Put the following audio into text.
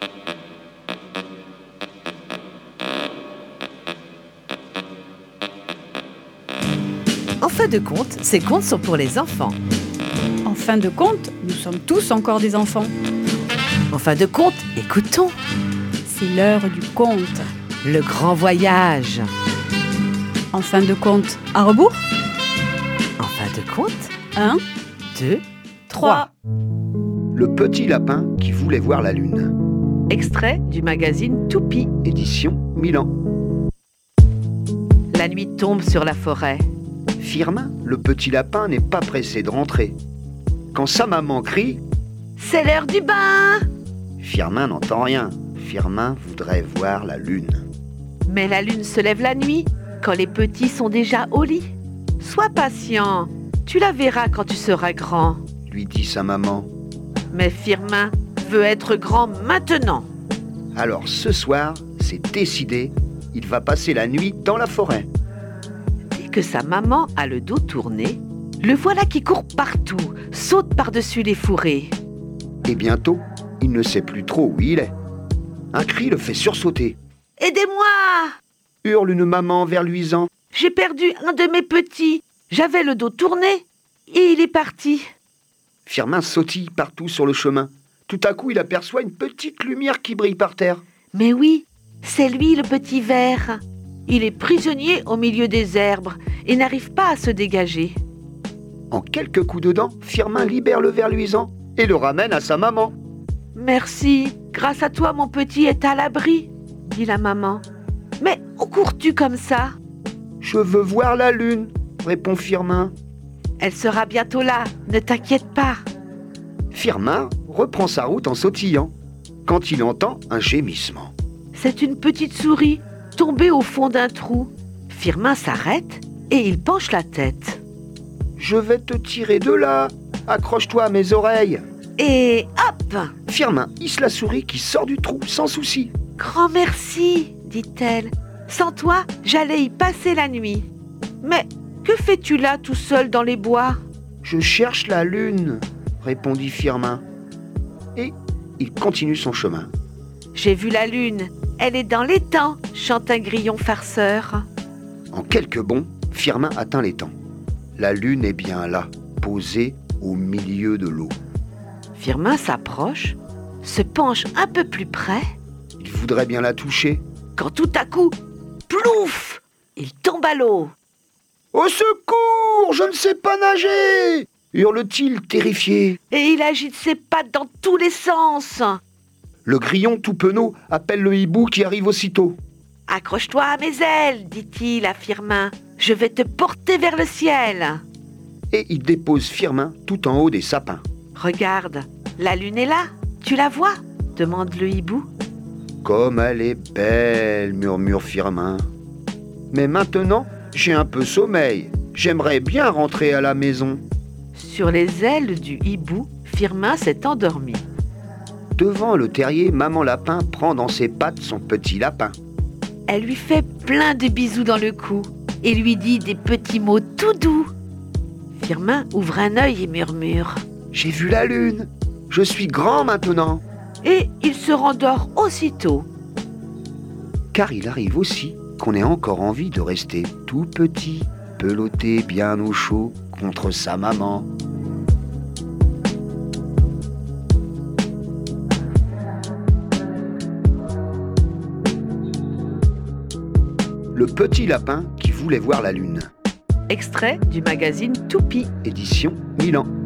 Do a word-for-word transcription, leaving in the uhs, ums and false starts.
En fin de compte, ces contes sont pour les enfants. En fin de compte, nous sommes tous encore des enfants. En fin de compte, écoutons C'est l'heure du conte. le grand voyage. En fin de compte, à rebours. En fin de compte, Un, deux, trois. Le petit lapin qui voulait voir la lune. Extrait du magazine Toupie. Édition Milan. La nuit tombe sur la forêt. Firmin, le petit lapin, n'est pas pressé de rentrer. Quand sa maman crie, C'est l'heure du bain! Firmin n'entend rien. Firmin voudrait voir la lune. Mais la lune se lève la nuit, quand les petits sont déjà au lit. Sois patient, tu la verras quand tu seras grand. Lui dit sa maman. Mais Firmin veut être grand maintenant. Alors ce soir, c'est décidé, il va passer la nuit dans la forêt. Dès que sa maman a le dos tourné, le voilà qui court partout, saute par-dessus les fourrés. Et bientôt, il ne sait plus trop où il est. Un cri le fait sursauter. « Aidez-moi! Hurle une maman vers luisant. J'ai perdu un de mes petits. J'avais le dos tourné et il est parti. » Firmin sautille partout sur le chemin. Tout à coup, il aperçoit une petite lumière qui brille par terre. Mais oui, c'est lui le petit vert. Il est prisonnier au milieu des herbes et n'arrive pas à se dégager. En quelques coups de dents, Firmin libère le ver luisant et le ramène à sa maman. « Merci, grâce à toi mon petit est à l'abri, » dit la maman. « Mais où cours-tu comme ça ?»« Je veux voir la lune, répond Firmin. Elle sera bientôt là, ne t'inquiète pas. » Firmin reprend sa route en sautillant, quand il entend un gémissement. C'est une petite souris tombée au fond d'un trou. Firmin s'arrête et il penche la tête. « Je vais te tirer de là, accroche-toi à mes oreilles. » Et hop! Firmin hisse la souris qui sort du trou sans souci. « Grand merci, dit-elle. Sans toi, j'allais y passer la nuit. Mais que fais-tu là tout seul dans les bois ?»« Je cherche la lune, répondit Firmin. Et il continue son chemin. J'ai vu la lune, elle est dans l'étang, chante un grillon farceur. En quelques bonds, Firmin atteint l'étang. La lune est bien là, posée au milieu de l'eau. Firmin s'approche, se penche un peu plus près, Il voudrait bien la toucher. quand tout à coup, plouf, il tombe à l'eau. « Au secours, je ne sais pas nager !» hurle-t-il terrifié. Et il agite ses pattes dans tous les sens. Le grillon tout penaud appelle le hibou qui arrive aussitôt. « Accroche-toi à mes ailes, dit-il à Firmin. Je vais te porter vers le ciel. » Et il dépose Firmin tout en haut des sapins. « Regarde, la lune est là, tu la vois ?» demande le hibou. « Comme elle est belle !» murmure Firmin. « Mais maintenant, j'ai un peu sommeil. J'aimerais bien rentrer à la maison. » Sur les ailes du hibou, Firmin s'est endormi. Devant le terrier, maman lapin prend dans ses pattes son petit lapin. Elle lui fait plein de bisous dans le cou et lui dit des petits mots tout doux. Firmin ouvre un œil et murmure. « J'ai vu la lune. Je suis grand maintenant. » Et il se rendort aussitôt. Car il arrive aussi qu'on ait encore envie de rester tout petit, pelotté bien au chaud contre sa maman. Le petit lapin qui voulait voir la lune. Extrait du magazine Toupie. Édition Milan.